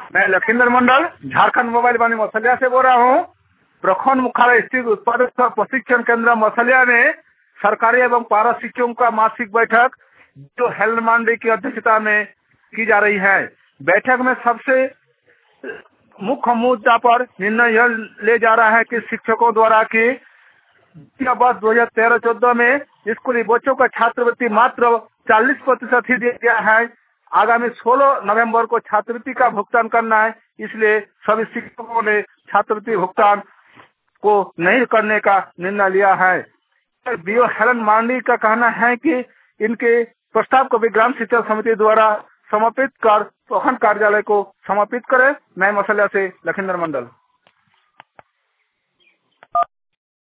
मैं लखींद्र मंडल झारखंड मोबाइल वाणी मसलिया से बोल रहा हूँ। प्रखंड मुख्यालय स्थित उत्पादक प्रशिक्षण केंद्र मसलिया में सरकारी एवं पारा शिक्षकों का मासिक बैठक जो हेलन मांडे की अध्यक्षता में की जा रही है। बैठक में सबसे मुख्य मुद्दा पर निर्णय यह ले जा रहा है कि शिक्षकों द्वारा की वर्ष 2013-14 में स्कूली बच्चों का छात्रवृत्ति मात्र 40% ही दिया गया है। आगामी 16 नवंबर को छात्रवृत्ति का भुगतान करना है, इसलिए सभी शिक्षकों ने छात्रवृत्ति भुगतान को नहीं करने का निर्णय लिया है। बीओ हेलन मांडी का कहना है कि इनके प्रस्ताव को भी ग्राम शिक्षा समिति द्वारा समर्पित कर प्रखंड कार्यालय को समर्पित करें। मैं मसलिया से लखींद्र मंडल।